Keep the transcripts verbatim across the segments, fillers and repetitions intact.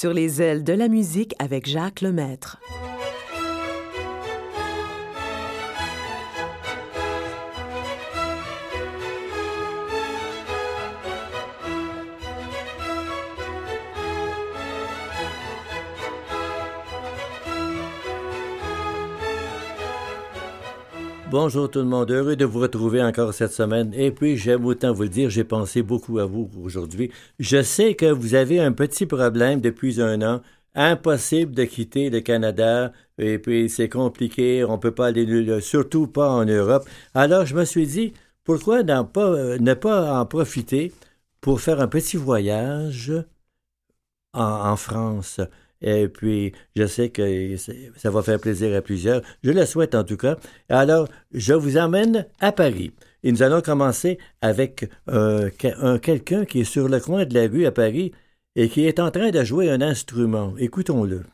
Sur les ailes de la musique avec Jacques Lemaître. Bonjour tout le monde, heureux de vous retrouver encore cette semaine. Et puis, j'aime autant vous le dire, j'ai pensé beaucoup à vous aujourd'hui. Je sais que vous avez un petit problème depuis un an. Impossible de quitter le Canada. Et puis, c'est compliqué, on ne peut pas aller, surtout pas en Europe. Alors, je me suis dit, pourquoi ne pas, ne pas en profiter pour faire un petit voyage en, en France? Et puis, je sais que ça va faire plaisir à plusieurs. Je le souhaite en tout cas. Alors, je vous emmène à Paris. Et nous allons commencer avec euh, un, quelqu'un qui est sur le coin de la rue à Paris et qui est en train de jouer un instrument. Écoutons-le.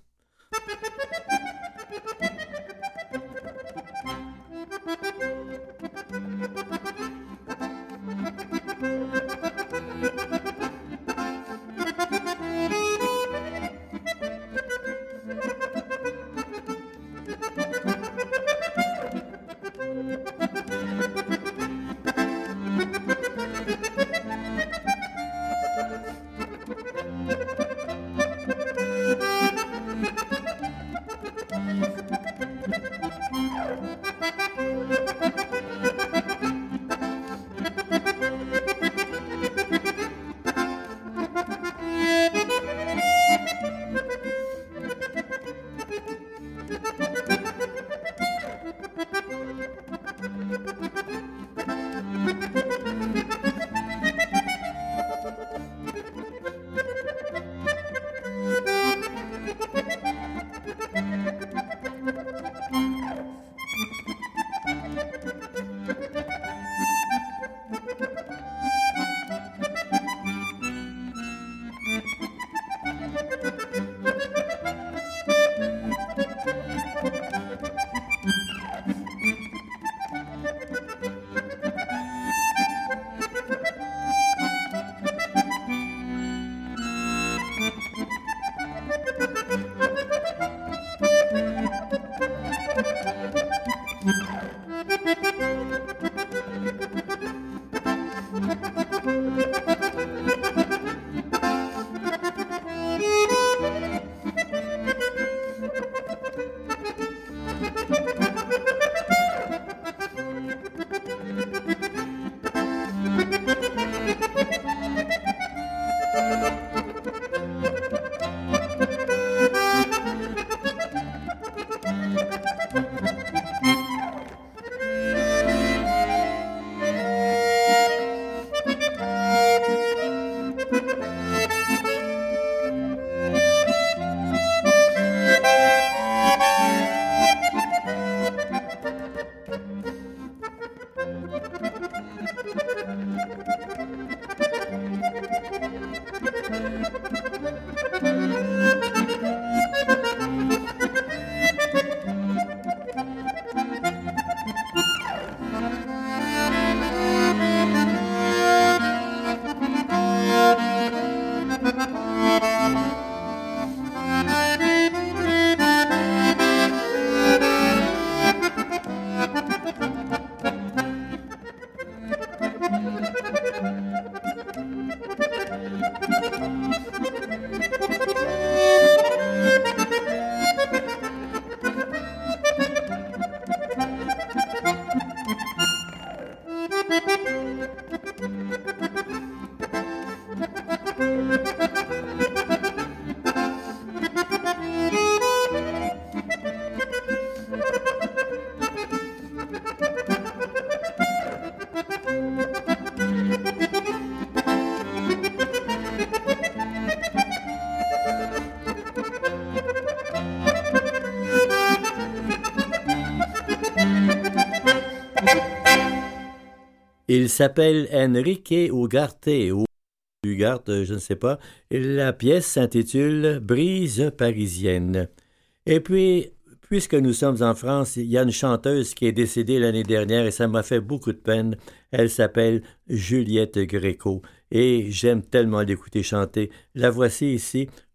Il s'appelle Enrique Ugarte, ou Ugarte, je ne sais pas. La pièce s'intitule « Brise parisienne ». Et puis, puisque nous sommes en France, il y a une chanteuse qui est décédée l'année dernière et ça m'a fait beaucoup de peine. Elle s'appelle Juliette Gréco et j'aime tellement l'écouter chanter. La voici ici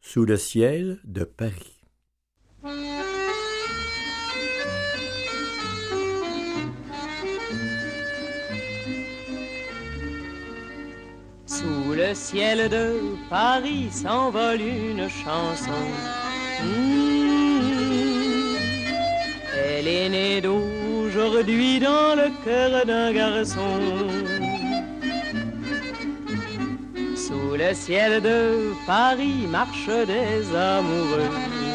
Sous le ciel de Paris. Sous le ciel de Paris s'envole une chanson. Mmh. Elle est née d'aujourd'hui dans le cœur d'un garçon. Sous le ciel de Paris marchent des amoureux.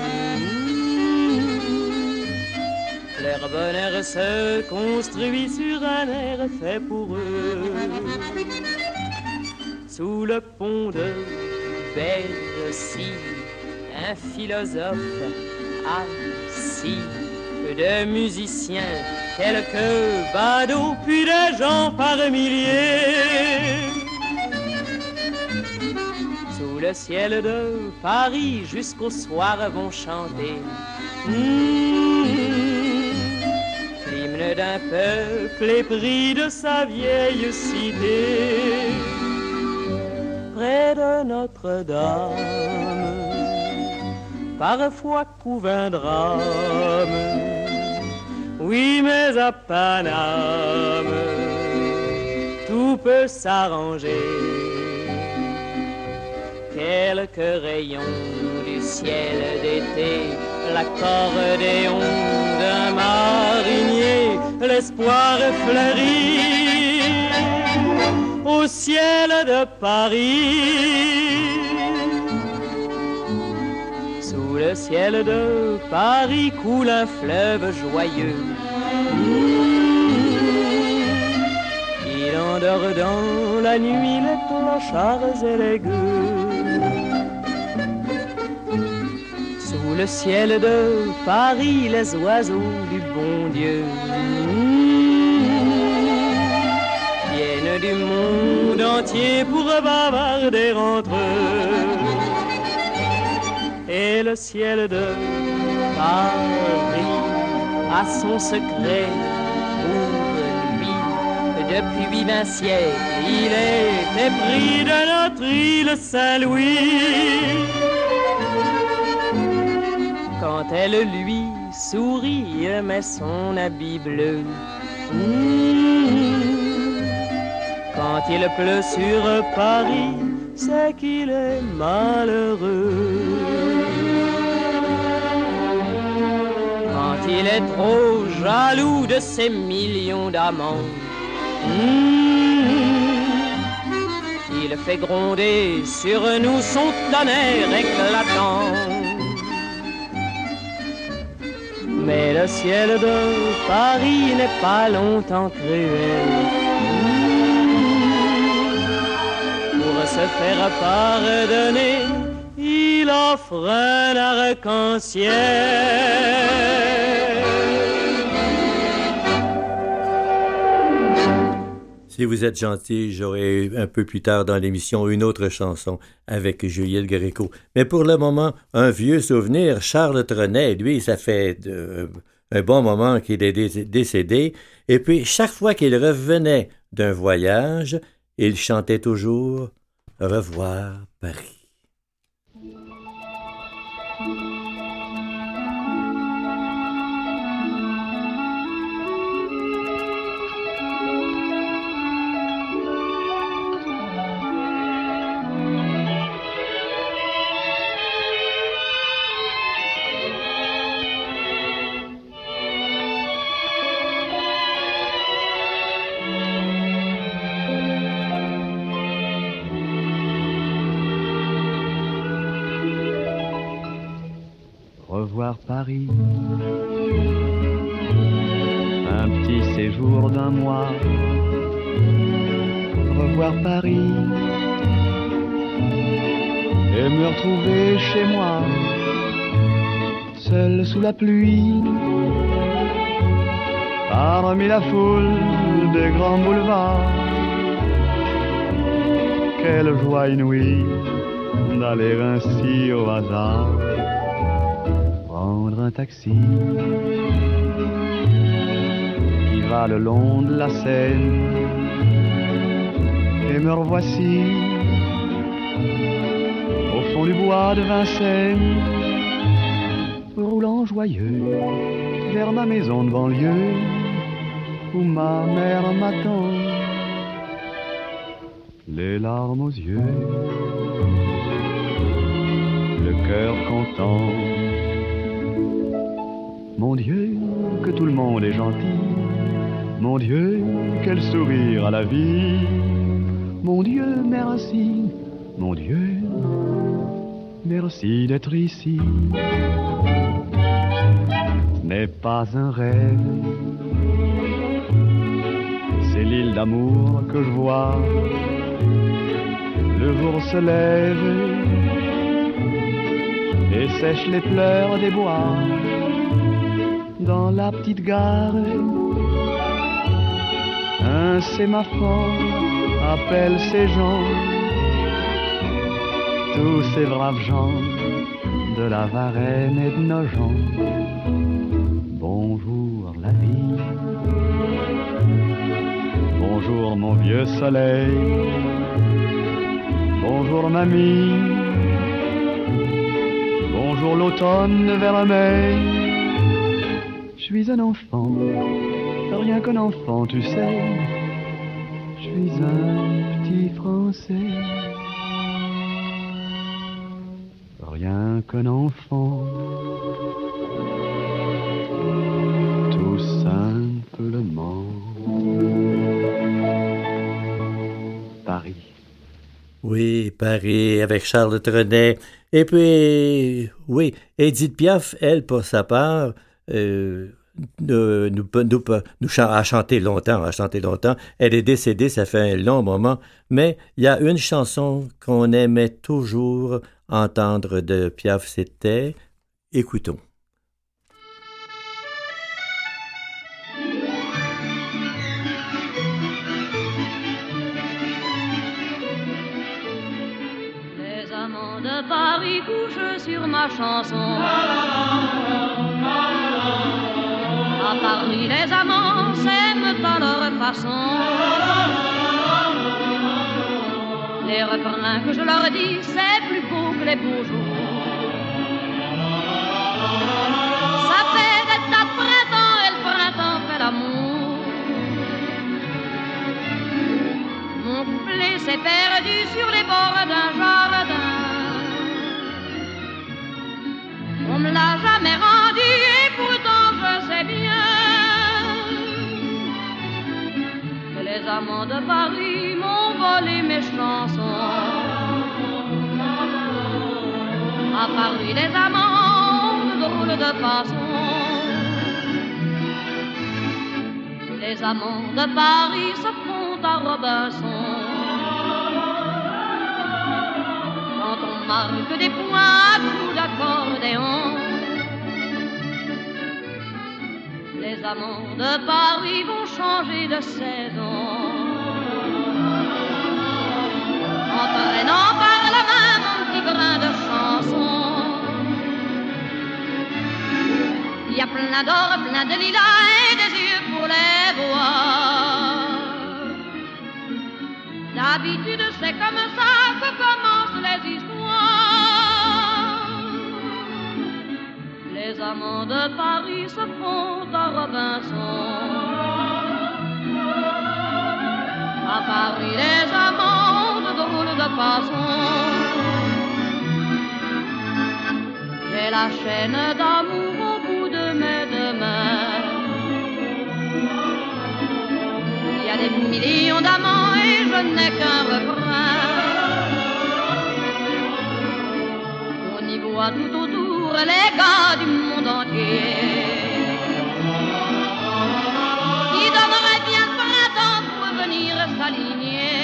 Mmh. Leur bonheur se construit sur un air fait pour eux. Sous le pont de Bercy, un philosophe assis, de musiciens, quelques badauds, puis des gens par milliers. Sous le ciel de Paris, jusqu'au soir vont chanter mmh, l'hymne d'un peuple épris de sa vieille cité. Près de Notre-Dame, parfois couve un drame, oui, mais à Paname, tout peut s'arranger. Quelques rayons du ciel d'été, l'accordéon d'un marinier, l'espoir fleurit au ciel de Paris. Sous le ciel de Paris coule un fleuve joyeux. Il endort dans la nuit les clochards et les gueux. Sous le ciel de Paris les oiseaux du bon Dieu viennent du monde entier pour bavarder entre eux. Et le ciel de Paris a son secret pour lui. Depuis vingt siècles, il est épris de notre île Saint-Louis. Quand elle lui sourit, met son habit bleu. Mmh. Quand il pleut sur Paris, c'est qu'il est malheureux. Quand il est trop jaloux de ses millions d'amants, mmh, il fait gronder sur nous son tonnerre éclatant. Mais le ciel de Paris n'est pas longtemps cruel. Pour se faire pardonner, il offre un arc-en-ciel. Si vous êtes gentil, j'aurai un peu plus tard dans l'émission une autre chanson avec Juliette Gréco. Mais pour le moment, un vieux souvenir, Charles Trenet, lui, ça fait de, un bon moment qu'il est décédé. Et puis, chaque fois qu'il revenait d'un voyage, il chantait toujours « Au revoir, Paris ». Revoir Paris, un petit séjour d'un mois. Revoir Paris et me retrouver chez moi, seul sous la pluie, parmi la foule des grands boulevards. Quelle joie inouïe d'aller ainsi au hasard, prendre un taxi qui va le long de la Seine, et me revoici au fond du bois de Vincennes, roulant joyeux vers ma maison de banlieue où ma mère m'attend, les larmes aux yeux, le cœur content. Mon Dieu, que tout le monde est gentil, mon Dieu, quel sourire à la vie, mon Dieu, merci, mon Dieu, merci d'être ici. Ce n'est pas un rêve, c'est l'île d'amour que je vois. Le jour se lève et sèche les pleurs des bois. Dans la petite gare, un sémaphore appelle ces gens, tous ces braves gens de la Varenne et de Nogent. Bonjour la vie, bonjour mon vieux soleil, bonjour mamie, bonjour l'automne vers mai. Je suis un enfant, rien qu'un enfant, tu sais. Je suis un petit Français, rien qu'un enfant, tout simplement. Paris. Oui, Paris, avec Charles Trenet. Et puis, oui, Édith Piaf, elle, pour sa part, euh, nous, nous, nous, nous a chanté longtemps, a chanté longtemps. Elle est décédée, ça fait un long moment, mais il y a une chanson qu'on aimait toujours entendre de Piaf, c'était « Écoutons ». Les amants de Paris couchent sur ma chanson. À Paris, les amants s'aiment à leur façon. Les refrains que je leur dis, c'est plus beau que les beaux jours. Ça fait des tas de printemps et le printemps fait l'amour. Mon couplet s'est perdu sur les bords d'un jardin. On me l'a jamais rendu et pourtant je sais bien que les amants de Paris m'ont volé mes chansons. À Paris les amants ont de drôles de façons. Les amants de Paris se font à Robinson. Quand on marque des points à coups d'accordéon, les amants de Paris vont changer de saison, entraînant par la main mon petit brin de chanson. Il y a plein d'or, plein de lilas et des yeux pour les voir. D'habitude c'est comme ça que commencent les histoires. Les amants de Paris se font à Robinson. À Paris les amants ont de drôles de façon. J'ai la chaîne d'amour au bout de mes deux mains. Il y a des millions d'amants et je n'ai qu'un refrain. On y voit tout autour les gars du monde entier qui donneraient bien le printemps pour venir s'aligner.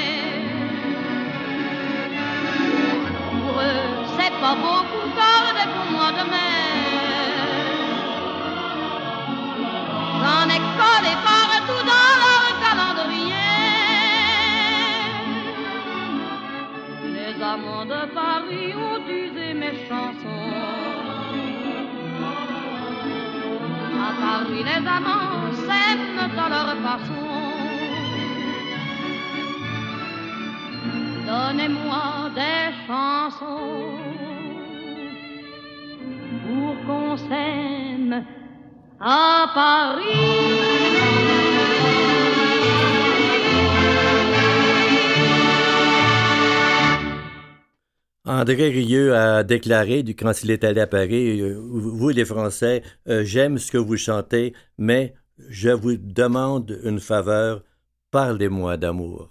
Pour eux, c'est pas beaucoup tard pour moi de mai. J'en ai collé partout dans leur calendrier. Les amants de Paris ont usé mes chansons. À Paris les amants s'aiment à leur façon. Donnez-moi des chansons l'on s'aime à Paris. André Rieu a déclaré, quand il est allé à Paris, euh, vous les Français, euh, j'aime ce que vous chantez, mais je vous demande une faveur, parlez-moi d'amour.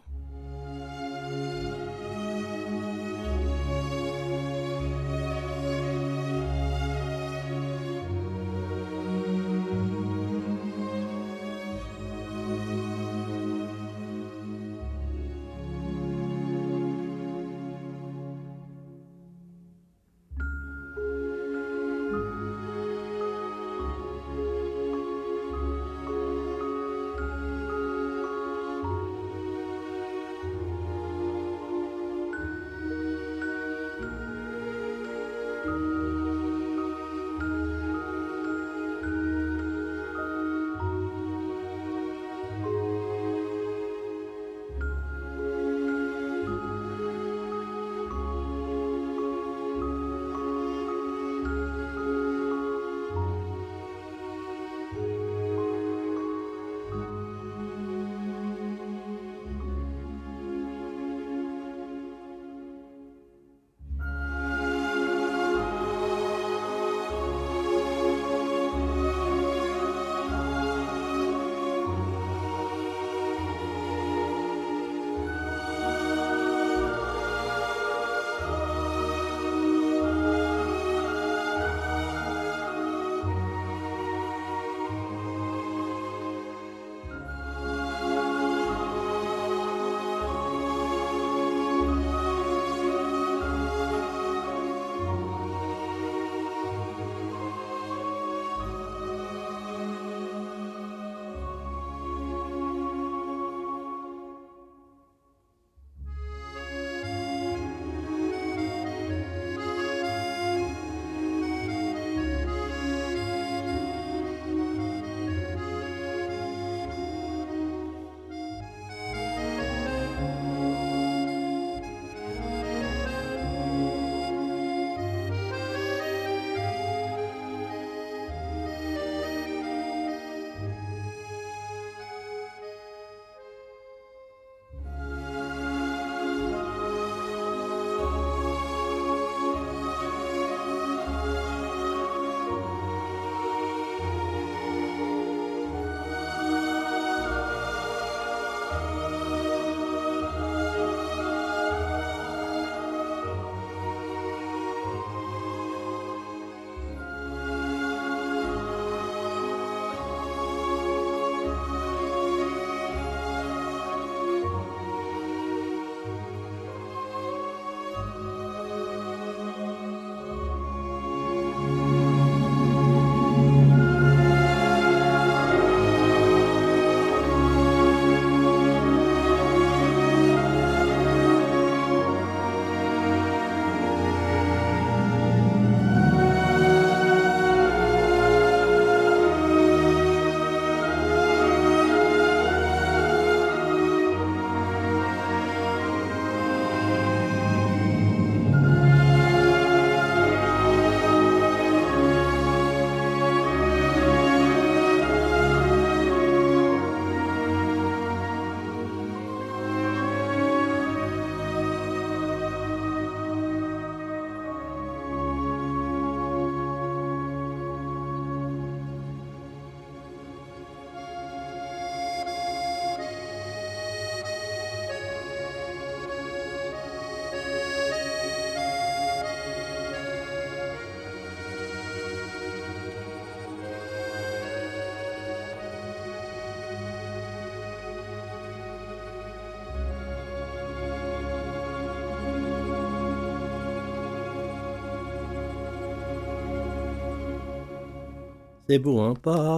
C'est beau, hein?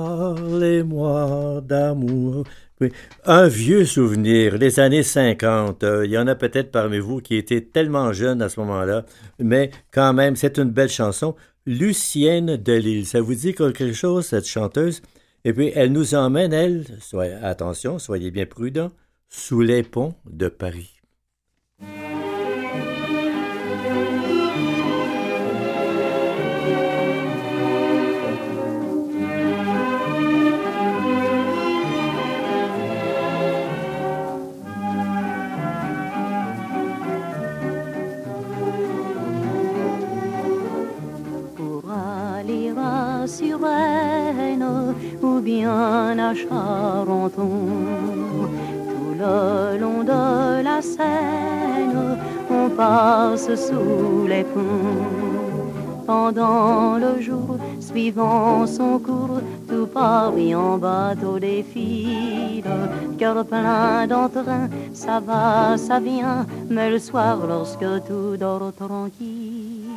Parlez-moi d'amour. Oui. Un vieux souvenir, les années cinquante. Euh, il y en a peut-être parmi vous qui étaient tellement jeunes à ce moment-là, mais quand même, c'est une belle chanson. Lucienne Delisle, ça vous dit quelque chose, cette chanteuse? Et puis, elle nous emmène, elle, soyez, attention, soyez bien prudents, sous les ponts de Paris. Suresnes ou bien à Charenton. Tout le long de la Seine, on passe sous les ponts. Pendant le jour, suivant son cours, tout Paris en bateau défile. Cœur plein d'entrain, ça va, ça vient, mais le soir, lorsque tout dort tranquille,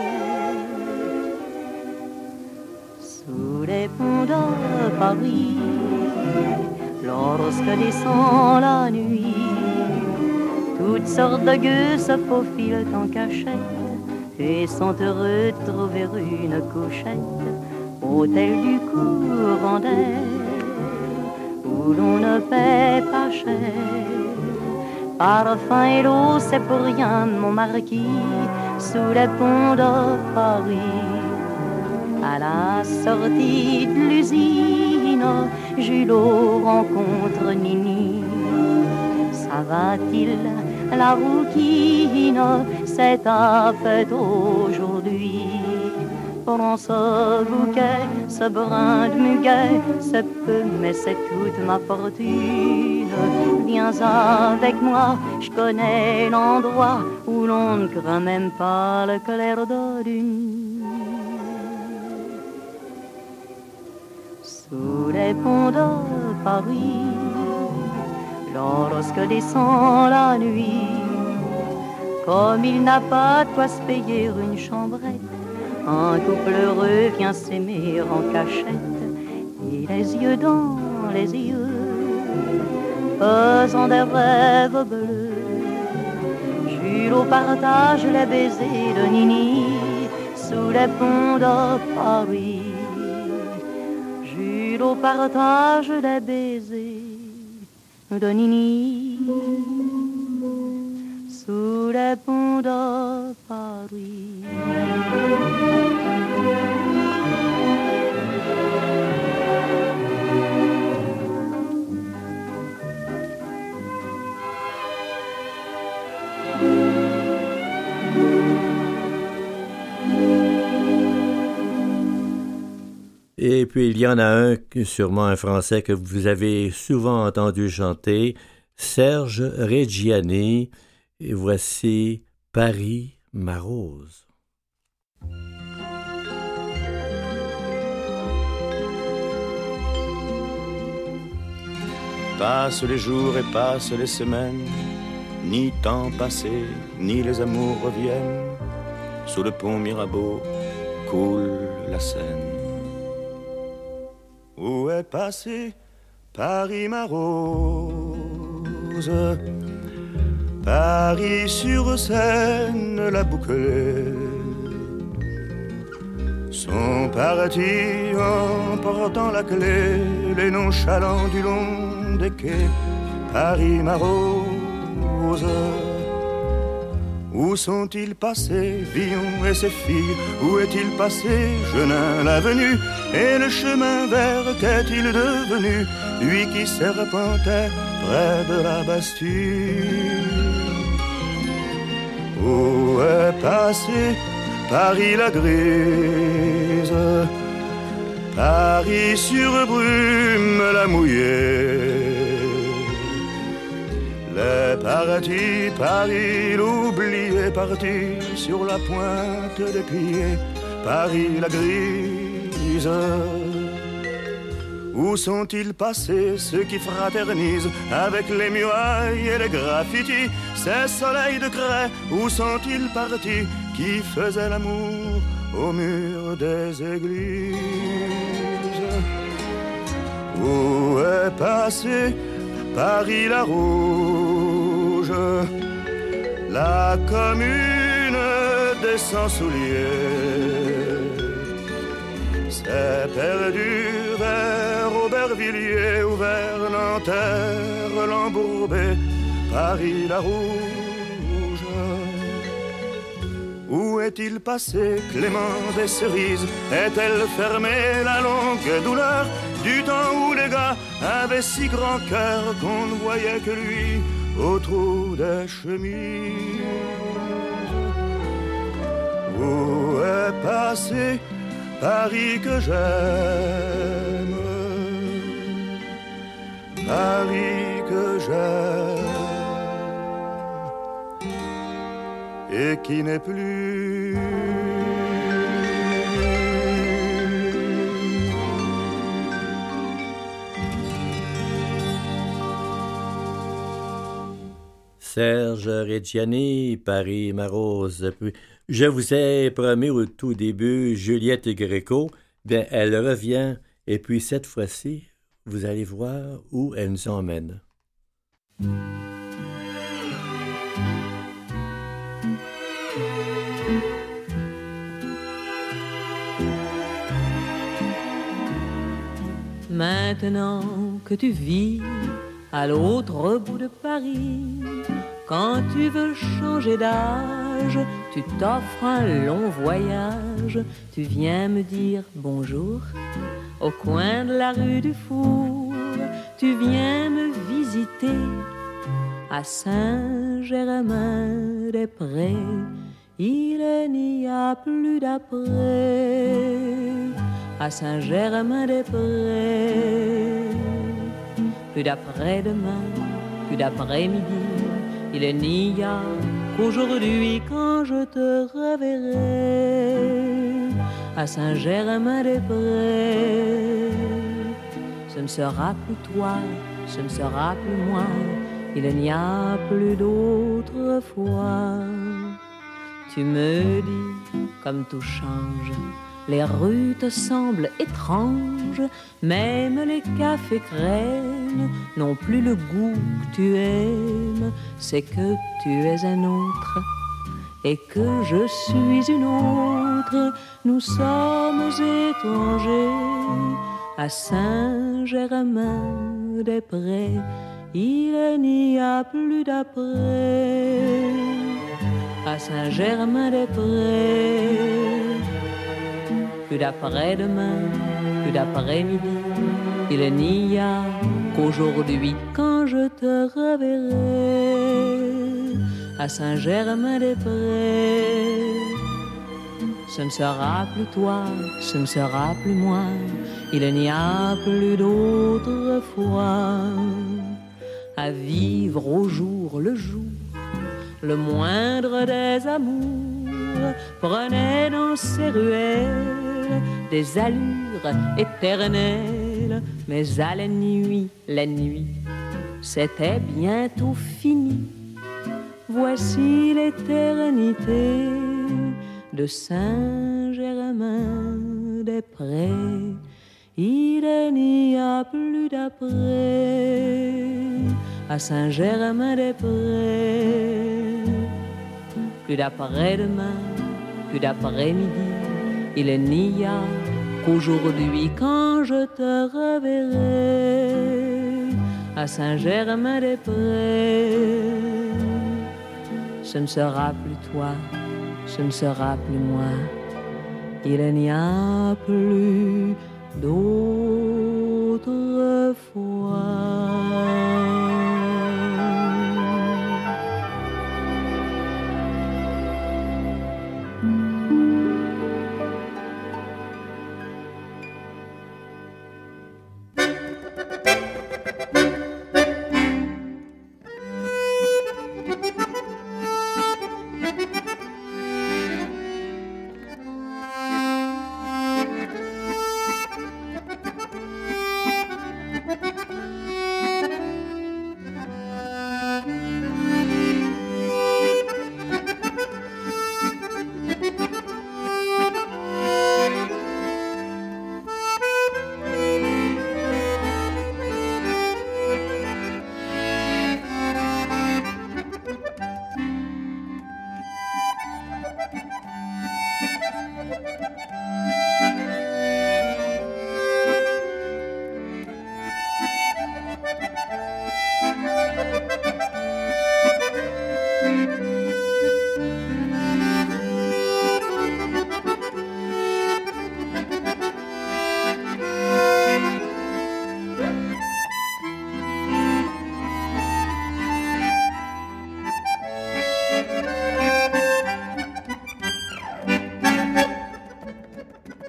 sous les ponts de Paris, lorsque descend la nuit, toutes sortes de gueux se faufilent en cachette et sont heureux de trouver une couchette, hôtel du courant d'air, où l'on ne paie pas cher. Parfum et l'eau, c'est pour rien, mon marquis, sous les ponts de Paris. À la sortie de l'usine, Julot rencontre Nini. Ça va-t-il, la rouquine, c'est ta fête aujourd'hui. Prends ce bouquet, ce brin de muguet, c'est peu mais c'est toute ma fortune. Viens avec moi, je connais l'endroit où l'on ne craint même pas le clair de lune. Sous les ponts de Paris, lorsque descend la nuit, comme il n'a pas de quoi se payer une chambrette, un couple heureux vient s'aimer en cachette, et les yeux dans les yeux, faisant des rêves bleus. Julot partage les baisers de Nini sous les ponts de Paris. Julot partage les baisers de Nini sous les ponts de Paris. Et puis, il y en a un, sûrement un Français que vous avez souvent entendu chanter, Serge Reggiani. Et voici Paris, ma rose. Passent les jours et passent les semaines, ni temps passé, ni les amours reviennent. Sous le pont Mirabeau coule la Seine. Où est passé Paris, ma rose? Paris sur Seine, la bouclée. Sont partis en portant la clé les nonchalants du long des quais. Paris, ma rose. Où sont-ils passés, Villon et ses filles? Où est-il passé, Genin l'avenue? Et le chemin vert, qu'est-il devenu? Lui qui serpentait près de la Bastille. Où est passé Paris la grise? Paris sur brume la mouillée. Les partis, Paris l'oublié, parti sur la pointe des pieds. Paris la grise. Où sont-ils passés, ceux qui fraternisent avec les murailles et les graffitis? Ces soleils de craie, où sont-ils partis, qui faisaient l'amour au mur des églises? Où est passé Paris la rouge, la commune des sans-souliers? C'est perdu vers Aubervilliers ou vers Nanterre l'embourbé, Paris la rouge. Où est-il passé Clément des Cerises? Est-elle fermée la longue douleur du temps où les gars avaient si grand cœur qu'on ne voyait que lui au trou des chemises? Où est passé Paris que j'aime, Paris que j'aime, et qui n'est plus. Serge Reggiani, Paris ma rose. Puis, je vous ai promis au tout début Juliette Gréco. Bien, elle revient. Et puis cette fois-ci, vous allez voir où elle nous emmène. Maintenant que tu vis à l'autre bout de Paris, quand tu veux changer d'âge, tu t'offres un long voyage. Tu viens me dire bonjour au coin de la rue du Four. Tu viens me visiter à Saint-Germain-des-Prés. Il n'y a plus d'après à Saint-Germain-des-Prés. Plus d'après-demain, plus d'après-midi, il n'y a qu'aujourd'hui quand je te reverrai à Saint-Germain-des-Prés. Ce ne sera plus toi, ce ne sera plus moi, il n'y a plus d'autre fois. Tu me dis comme tout change, les rues te semblent étranges, même les cafés crènes n'ont plus le goût que tu aimes. C'est que tu es un autre et que je suis une autre. Nous sommes étrangers à Saint-Germain-des-Prés. Il n'y a plus d'après à Saint-Germain-des-Prés. Plus d'après-demain, plus d'après-midi, il n'y a qu'aujourd'hui quand je te reverrai à Saint-Germain-des-Prés. Ce ne sera plus toi, ce ne sera plus moi, il n'y a plus d'autre fois. À vivre au jour le jour, le moindre des amours prenait dans ses ruelles des allures éternelles. Mais à la nuit, la nuit, c'était bientôt fini. Voici l'éternité de Saint-Germain-des-Prés. Il n'y a plus d'après à Saint-Germain-des-Prés. Plus d'après-demain, plus d'après-midi, il n'y a qu'aujourd'hui quand je te reverrai à Saint-Germain-des-Prés. Ce ne sera plus toi, ce ne sera plus moi, il n'y a plus d'autre fois.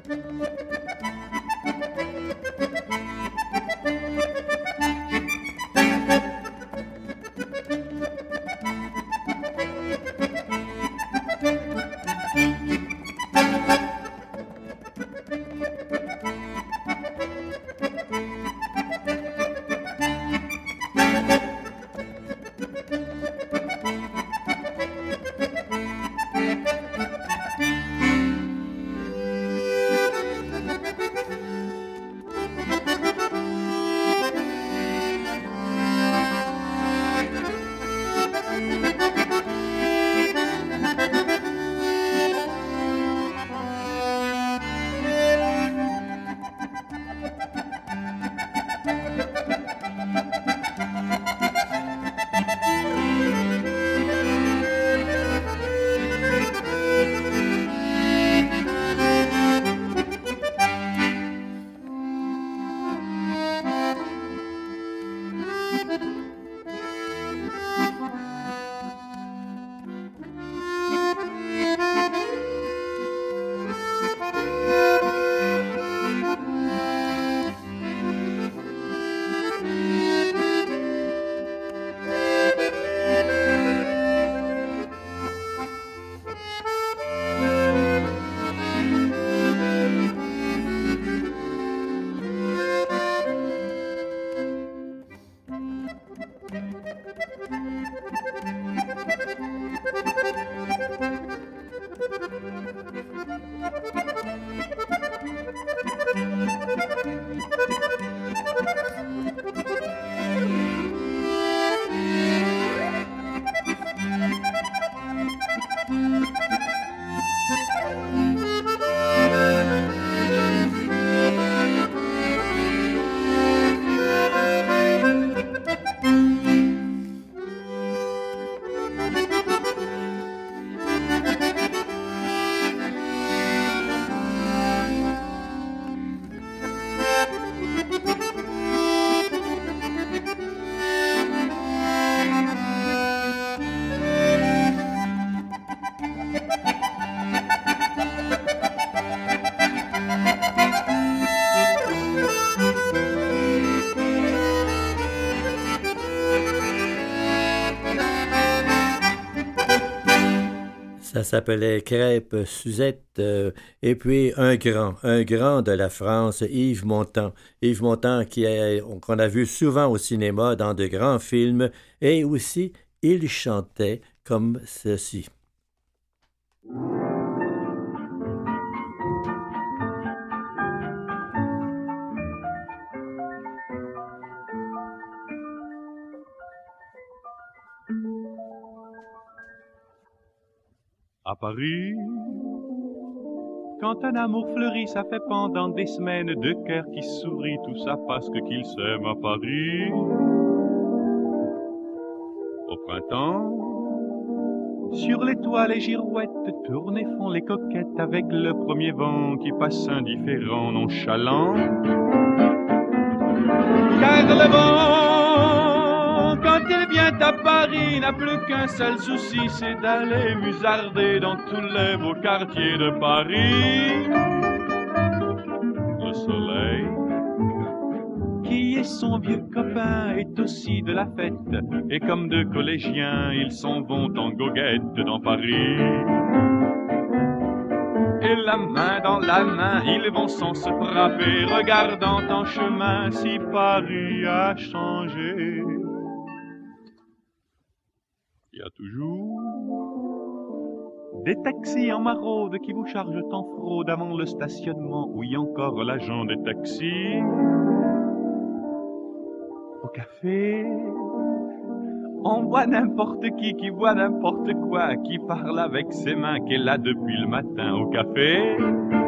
Ça s'appelait Crêpe Suzette. Euh, et puis un grand, un grand de la France, Yves Montand. Yves Montand qui a, qu'on a vu souvent au cinéma dans de grands films. Et aussi, il chantait comme ceci. À Paris, quand un amour fleurit, ça fait pendant des semaines deux cœurs qui sourient, tout ça parce que qu'ils s'aiment à Paris. Au printemps, sur les toits les girouettes tournent et font les coquettes avec le premier vent qui passe indifférent, nonchalant. Car le vent, quand il vient à Paris, n'a plus qu'un seul souci, c'est d'aller musarder dans tous les beaux quartiers de Paris. Le soleil, qui est son vieux copain, est aussi de la fête, et comme deux collégiens, ils s'en vont en goguette dans Paris. Et la main dans la main, ils vont sans se frapper, regardant en chemin si Paris a changé. Il y a toujours des taxis en maraude qui vous chargent en fraude avant le stationnement. Oui, encore l'agent des taxis. Au café, on voit n'importe qui qui voit n'importe quoi, qui parle avec ses mains, qui est là depuis le matin au café.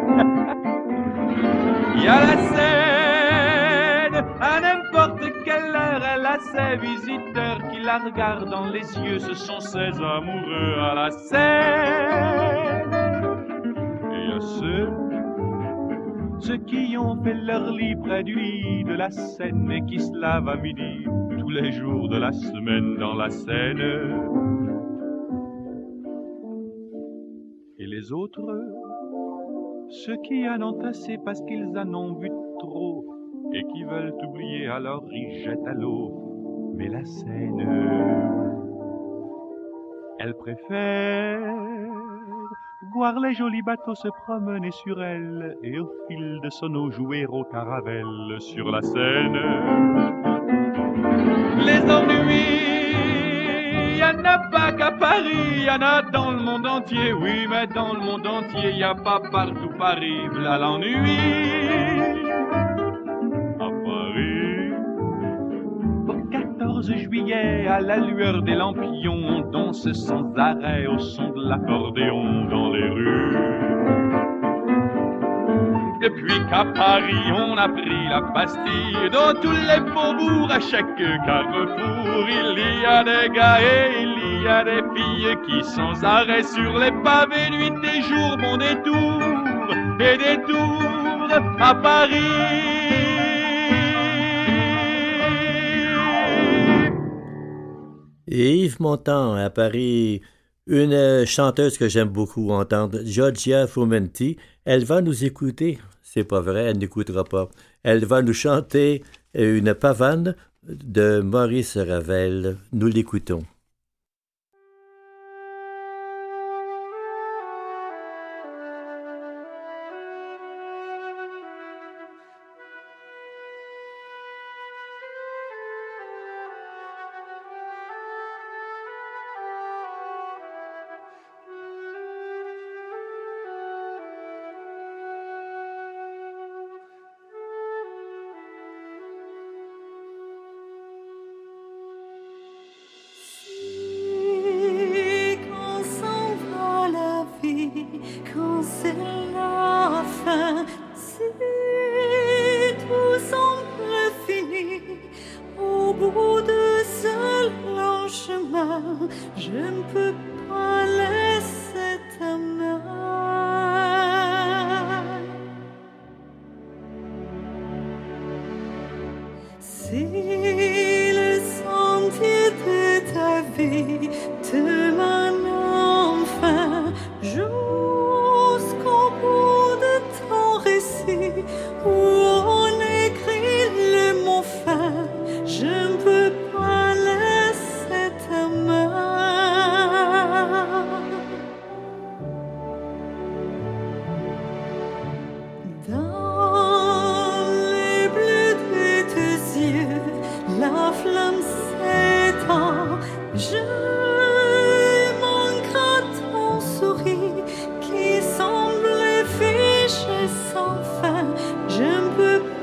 Il y a la scène, à n'importe quelle heure, elle a ses visiteurs qui la regardent dans les yeux, ce sont ses amoureux à la scène. Et il y a ceux, ceux qui ont fait leur lit près du lit de la Seine et qui se lavent à midi tous les jours de la semaine dans la Seine. Et les autres, ceux qui en ont assez parce qu'ils en ont vu trop et qui veulent oublier, alors ils jettent à l'eau. Mais la Seine, elle préfère voir les jolis bateaux se promener sur elle et au fil de son eau jouer au caravelle sur la Seine. Les ennuis, y en a pas qu'à Paris, y en a dans le monde entier, oui, mais dans le monde entier, y a pas partout Paris, v'là l'ennui. À Paris, au quatorze juillet, à la lueur des lampions, on danse sans arrêt au son de l'accordéon dans les rues. Depuis qu'à Paris on a pris la Bastille, dans tous les faubourgs, à chaque carrefour, il y a des gars et il y a des filles qui sans arrêt sur les pavés, nuit et jour, vont des tours et des tours à Paris. Et Yves Montand à Paris, une chanteuse que j'aime beaucoup entendre, Giorgia Fumenti, elle va nous écouter. C'est pas vrai, elle n'écoutera pas. Elle va nous chanter une pavane de Maurice Ravel. Nous l'écoutons. Qui semblait fiché sans fin, je ne peux pas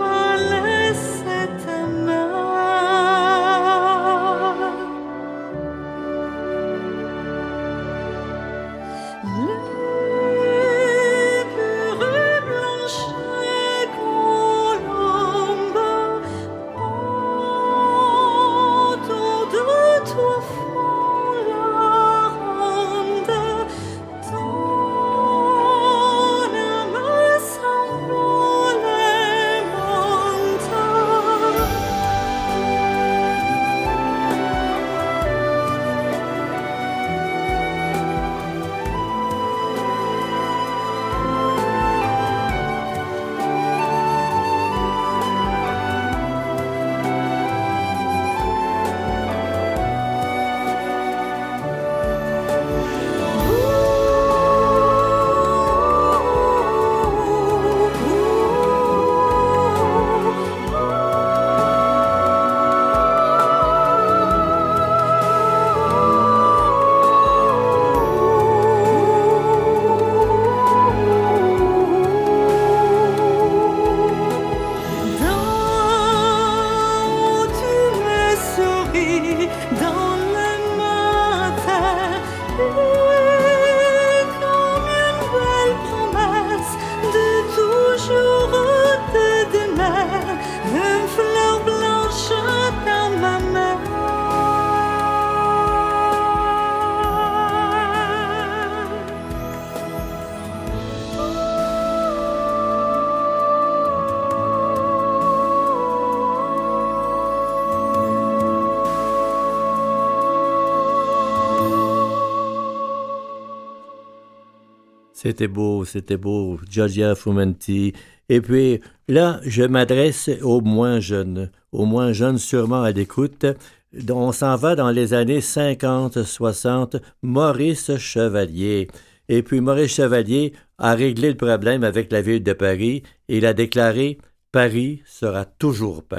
C'était beau, c'était beau, Giorgia Frumenti. Et puis là, je m'adresse aux moins jeunes, aux moins jeunes sûrement à l'écoute. On s'en va dans les années cinquante soixante, Maurice Chevalier. Et puis Maurice Chevalier a réglé le problème avec la ville de Paris et il a déclaré « Paris sera toujours Paris ».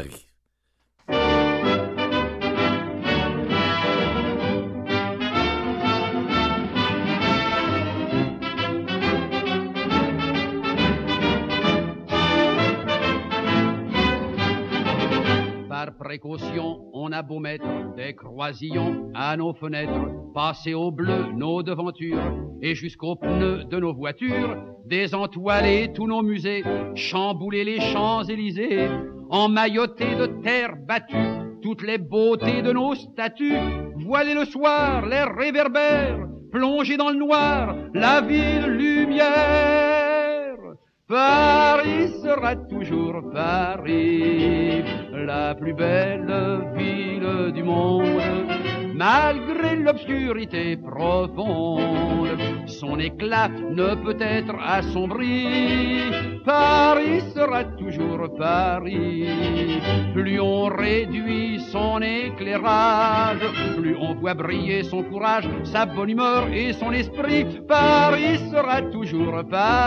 Précaution, on a beau mettre des croisillons à nos fenêtres, passer au bleu nos devantures et jusqu'aux pneus de nos voitures, désentoiler tous nos musées, chambouler les Champs-Élysées, emmailloter de terre battue toutes les beautés de nos statues, voiler le soir les réverbères, plonger dans le noir la ville lumière. Paris sera toujours Paris, la plus belle ville du monde, malgré l'obscurité profonde, son éclat ne peut être assombri. Paris sera toujours Paris, plus on réduit son éclairage, plus on voit briller son courage, sa bonne humeur et son esprit. Paris sera toujours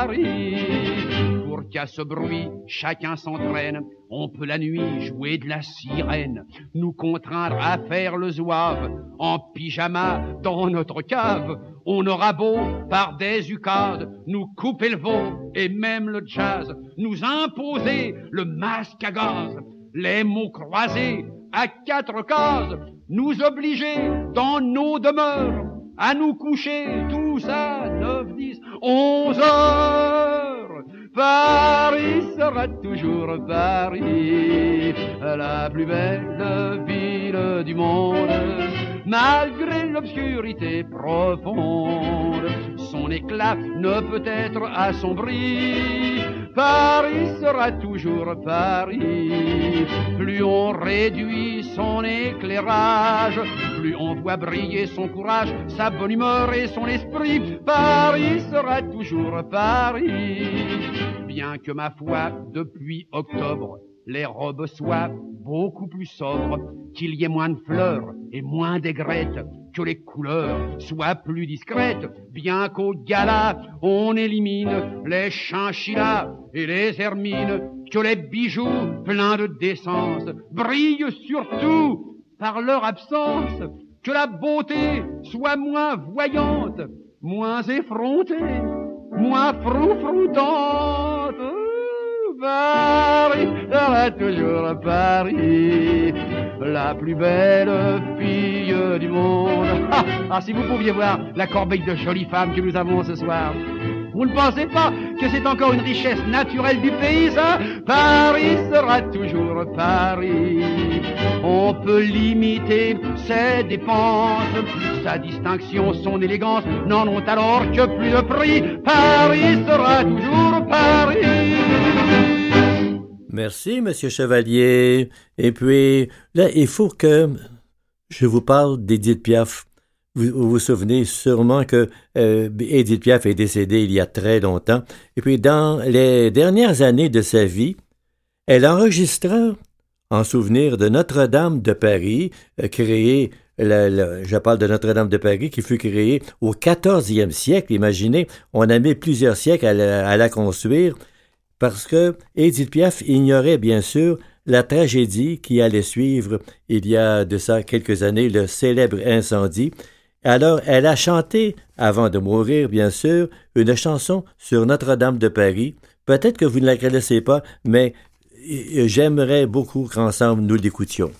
Paris. Pour qu'à ce bruit, chacun s'entraîne, on peut la nuit jouer de la sirène, nous contraindre à faire le zouave, en pyjama dans notre cave. On aura beau, par des ukades, nous couper le veau et même le jazz, nous imposer le masque à gaz, les mots croisés à quatre cases, nous obliger dans nos demeures à nous coucher tous à neuf, dix, onze heures. Paris sera toujours Paris, la plus belle ville du monde, malgré l'obscurité profonde, son éclat ne peut être assombri. Paris sera toujours Paris, plus on réduit son éclairage, plus on voit briller son courage, sa bonne humeur et son esprit. Paris sera toujours Paris. Bien que ma foi, depuis octobre, les robes soient beaucoup plus sobres, qu'il y ait moins de fleurs et moins d'aigrettes, que les couleurs soient plus discrètes, bien qu'au gala, on élimine les chinchillas et les hermines, que les bijoux pleins de décence brillent surtout par leur absence, que la beauté soit moins voyante, moins effrontée, moins froufroutante. Paris sera toujours Paris, la plus belle fille du monde. Ah, ah, si vous pouviez voir la corbeille de jolies femmes que nous avons ce soir. Vous ne pensez pas que c'est encore une richesse naturelle du pays, ça? Paris sera toujours Paris. On peut limiter ses dépenses, sa distinction, son élégance n'en ont alors que plus de prix. Paris sera toujours Paris. Merci, Monsieur Chevalier. Et puis, là, il faut que je vous parle d'Édith Piaf. Vous vous, vous souvenez sûrement que euh, Édith Piaf est décédée il y a très longtemps. Et puis, dans les dernières années de sa vie, elle enregistra, en souvenir de Notre-Dame de Paris, euh, créée, le, le, je parle de Notre-Dame de Paris, qui fut créée au quatorzième siècle. Imaginez, on a mis plusieurs siècles à la, à la construire, parce que Édith Piaf ignorait bien sûr la tragédie qui allait suivre il y a de ça quelques années, le célèbre incendie. Alors, elle a chanté, avant de mourir bien sûr, une chanson sur Notre-Dame de Paris. Peut-être que vous ne la connaissez pas, mais j'aimerais beaucoup qu'ensemble nous l'écoutions.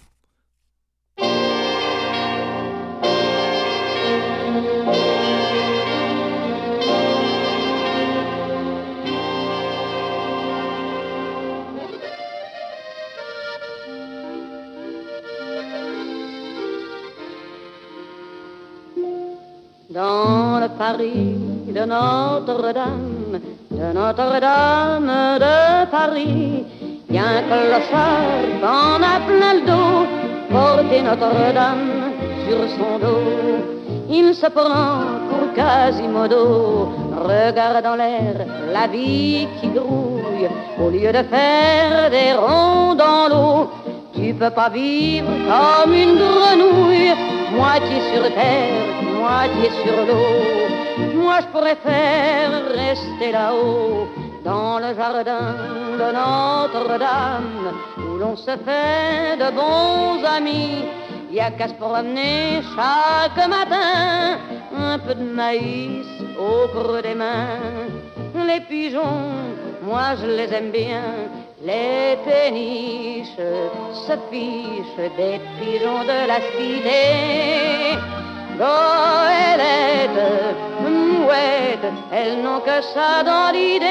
Dans le Paris de Notre-Dame, de Notre-Dame de Paris, y a un clochard qu'on a plein le dos, porter Notre-Dame sur son dos. Il se prend pour Quasimodo, regarde dans l'air la vie qui grouille, au lieu de faire des ronds dans l'eau. Tu peux pas vivre comme une grenouille, moitié sur terre, moitié sur l'eau. Moi je pourrais faire rester là-haut, dans le jardin de Notre-Dame, où l'on se fait de bons amis. Y a qu'à se promener chaque matin, un peu de maïs au creux des mains. Les pigeons, moi je les aime bien, les péniches se fichent des pigeons de la cité. Goélettes, mouettes, elles n'ont que ça dans l'idée.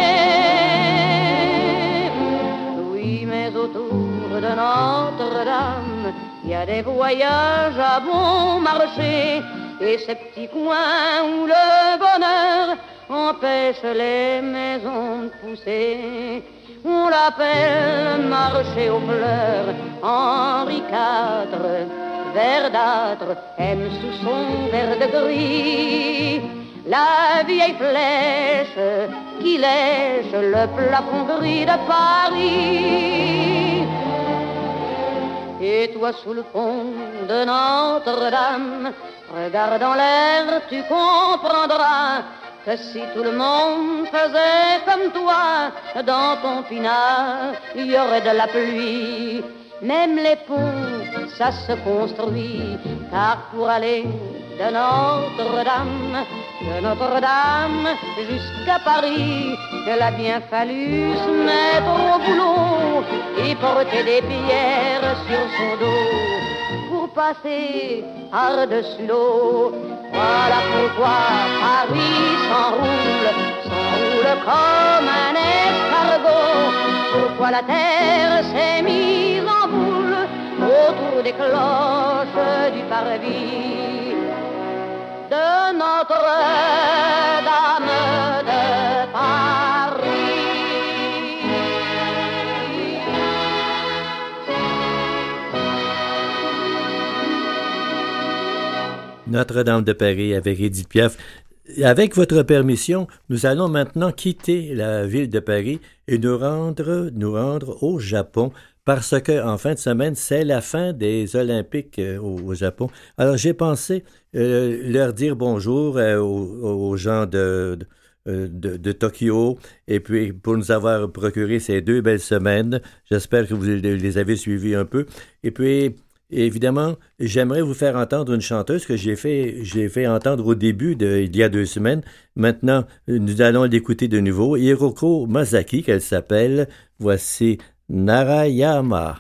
Oui, mais autour de Notre-Dame, il y a des voyages à bon marché, et ces petits coins où le bonheur empêche les maisons de pousser. On l'appelle marché aux fleurs. Henri quatre, verdâtre, aime sous son verre de gris la vieille flèche qui lèche le plafond gris de Paris. Et toi sous le pont de Notre-Dame, regarde dans l'air, tu comprendras que si tout le monde faisait comme toi, dans ton pinard, il y aurait de la pluie. Même les ponts, ça se construit, car pour aller de Notre-Dame, de Notre-Dame jusqu'à Paris, il a bien fallu se mettre au boulot et porter des pierres sur son dos pour passer par-dessus l'eau. Voilà pourquoi Paris s'enroule, s'enroule comme un escargot. Pourquoi la terre s'est mise en boule autour des cloches du parvis de Notre-Dame de Paris. Notre-Dame de Paris avec Édith Piaf. Avec votre permission, nous allons maintenant quitter la ville de Paris et nous rendre, nous rendre au Japon parce que en fin de semaine, c'est la fin des Olympiques euh, au, au Japon. Alors, j'ai pensé euh, leur dire bonjour euh, aux, aux gens de, de, de, de Tokyo et puis pour nous avoir procuré ces deux belles semaines. J'espère que vous les avez suivis un peu. Et puis, évidemment, j'aimerais vous faire entendre une chanteuse que j'ai fait, j'ai fait entendre au début de, il y a deux semaines. Maintenant, nous allons l'écouter de nouveau. Hiroko Masaki, qu'elle s'appelle. Voici Narayama.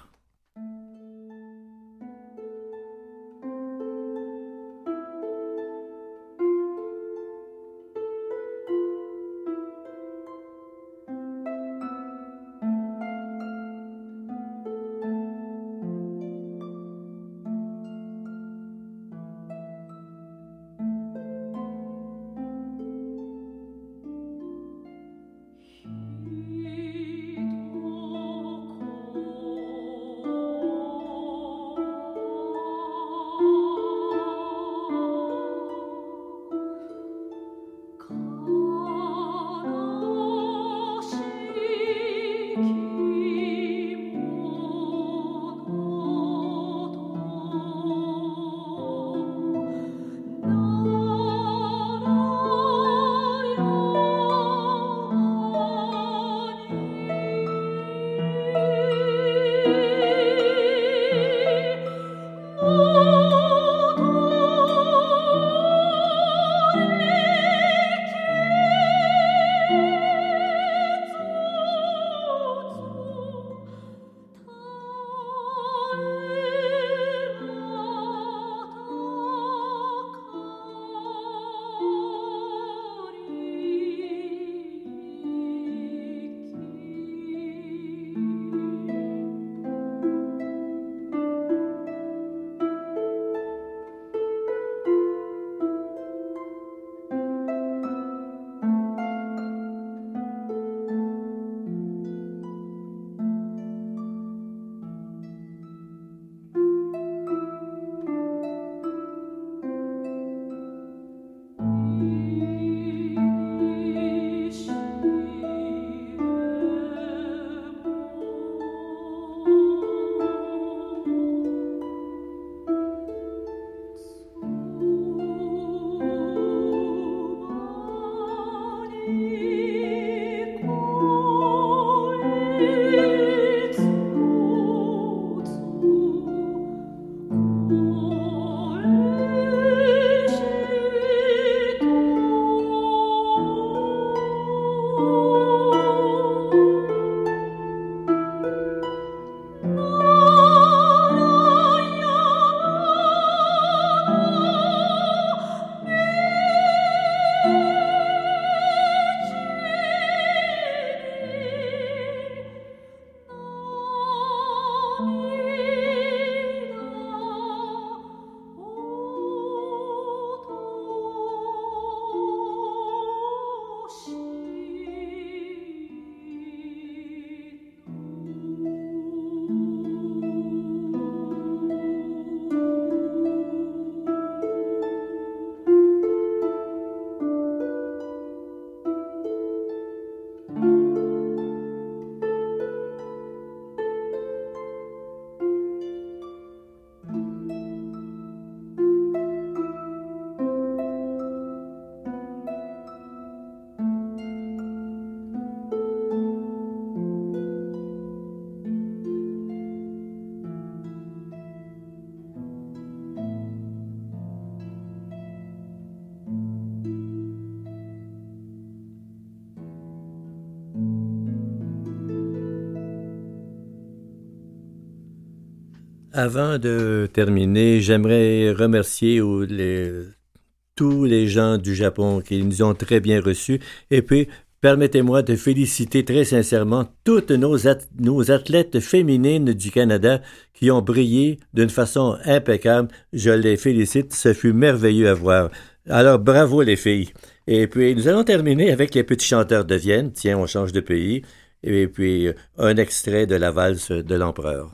Avant de terminer, j'aimerais remercier les, tous les gens du Japon qui nous ont très bien reçus. Et puis, permettez-moi de féliciter très sincèrement toutes nos, at- nos athlètes féminines du Canada qui ont brillé d'une façon impeccable. Je les félicite, ce fut merveilleux à voir. Alors, bravo les filles. Et puis, nous allons terminer avec les petits chanteurs de Vienne. Tiens, on change de pays. Et puis, un extrait de la valse de l'empereur.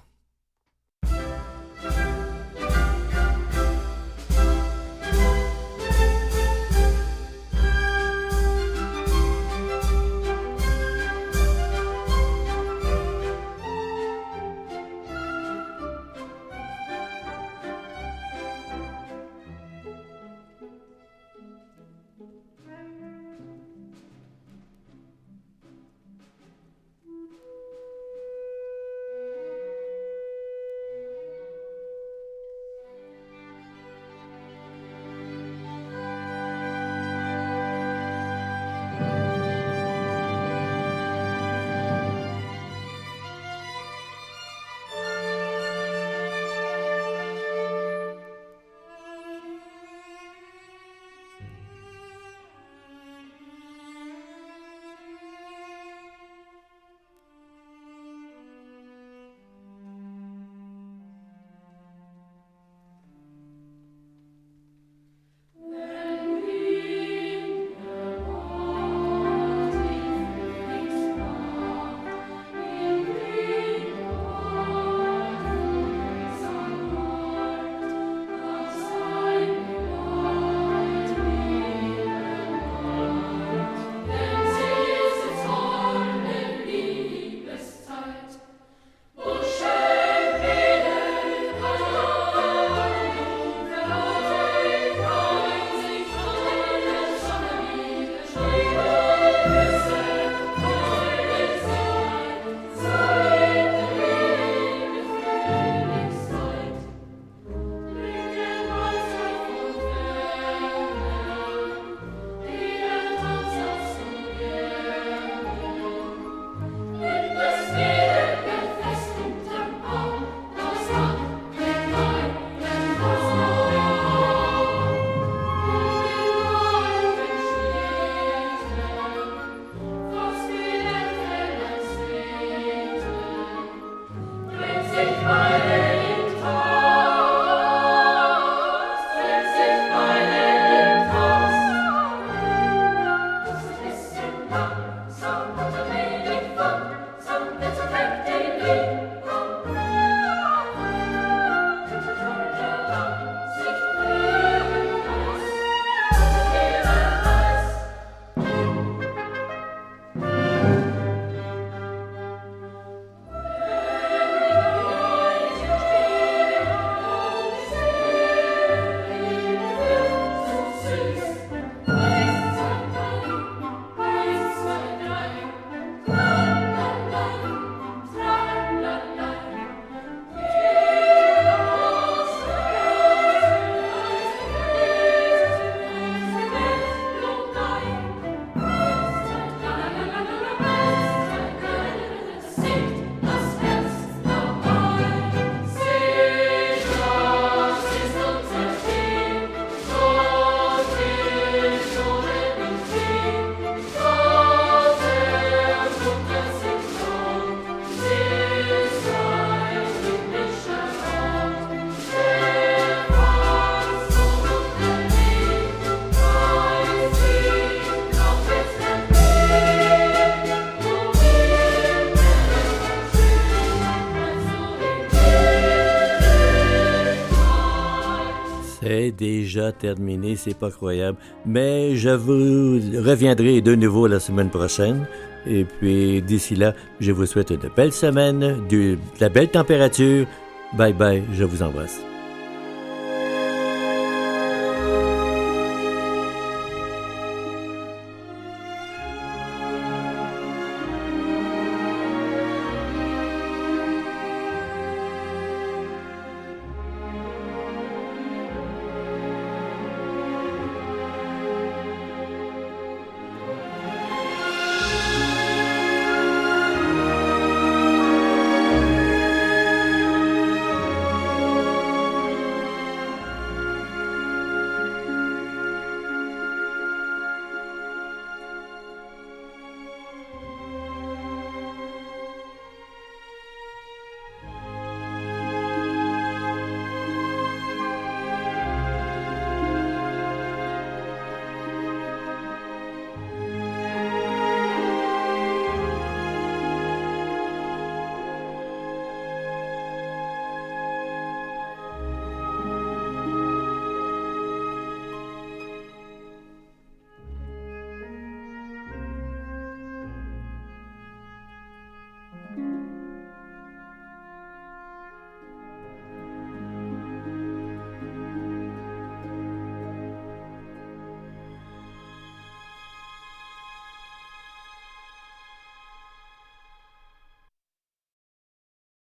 est déjà terminé, c'est pas croyable. Mais je vous reviendrai de nouveau la semaine prochaine. Et puis d'ici là, je vous souhaite une belle semaine, de la belle température. Bye bye, je vous embrasse.